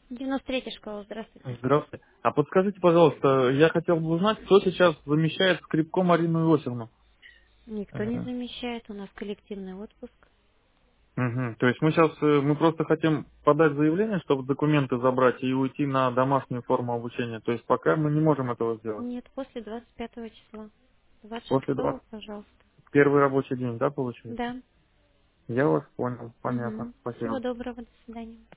93-я школа, здравствуйте. Здравствуйте. А подскажите, пожалуйста, я хотел бы узнать, кто сейчас замещает скрипко Марину Иосифовну. Никто не Мгм. замещает, у нас коллективный отпуск. То есть мы сейчас, мы просто хотим подать заявление, чтобы документы забрать и уйти на домашнюю форму обучения. То есть пока мы не можем этого сделать. Нет, после 25 числа. После 26-го, 20. пожалуйста. Первый рабочий день, да, получается? Да. Я вас понял. Понятно. Угу. Всего Спасибо. доброго, до свидания.